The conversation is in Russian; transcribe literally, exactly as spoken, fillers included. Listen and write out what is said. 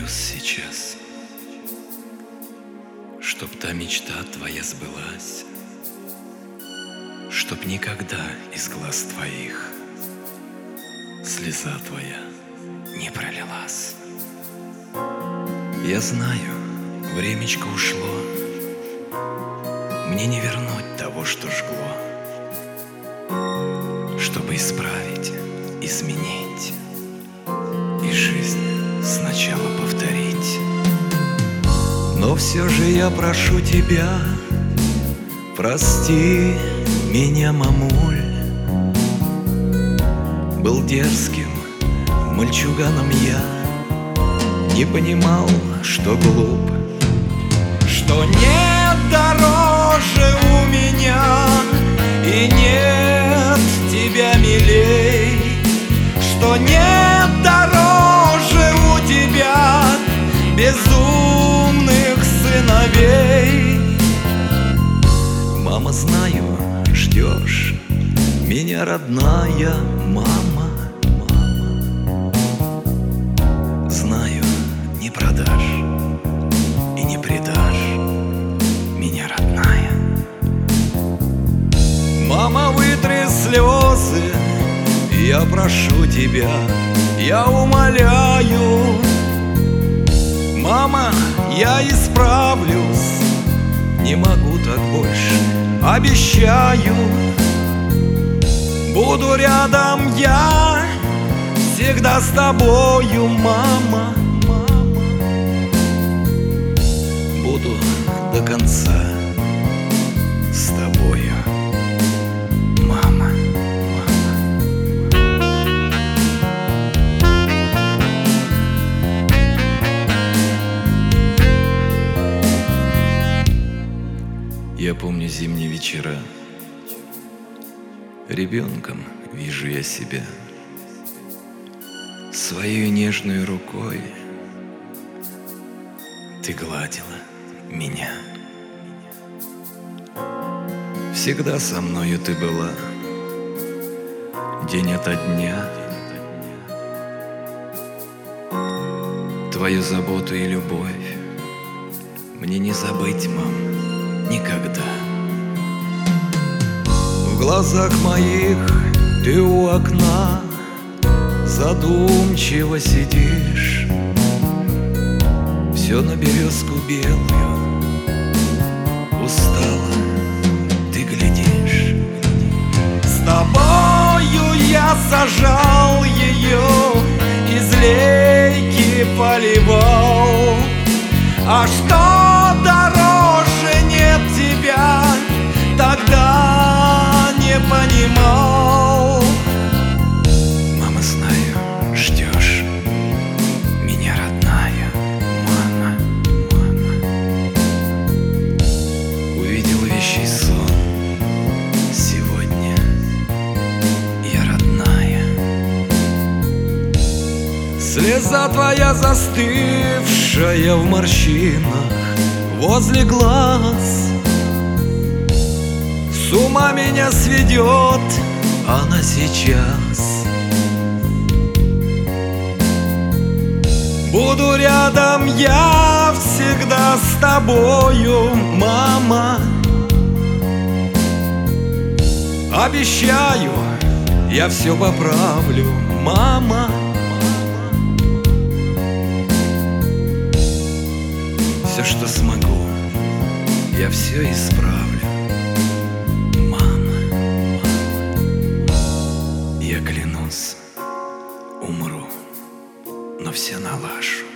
молюсь сейчас, чтоб та мечта твоя сбылась, чтоб никогда из глаз твоих слеза твоя не пролилась. Я знаю, времечко ушло, мне не вернуть того, что жгло. Чтобы исправить, изменить и жизнь сначала повторить. Но все же я прошу тебя, прости меня, мамуль. Был дерзким мальчуганом я, не понимал, что глуп, что нет дороже у меня и нет тебя милей, что нет дороже у тебя безумных сыновей. Мама, знаю, ждешь меня, родная мама, мама. Знаю, не продашь и не предашь меня, родная. Мама, вытри слезы, я прошу тебя, я умоляю. Мама, я исправлюсь, не могу так больше, обещаю. Буду рядом я, всегда с тобою, мама, мама. Буду до конца с тобою, мама, мама. Я помню зимние вечера, ребенком вижу я себя. Своей нежной рукой ты гладила меня. Всегда со мною ты была, день ото дня. Твою заботу и любовь мне не забыть, мам, никогда. В глазах моих ты у окна задумчиво сидишь, все на березку белую устала ты глядишь. С тобою я сажал ее, из лейки поливал. А что дороже нет тебя, тогда не понимал. Мама, знаю, ждешь меня, родная мама, мама. Увидел вещий сон сегодня я, родная. Слеза твоя застывшая в морщинах возле глаз с ума меня сведет она сейчас. Буду рядом я всегда с тобою, мама. Обещаю, я все поправлю, мама. Все, что смогу, я все исправлю, мама, мама. Я клянусь, умру, но все налажу.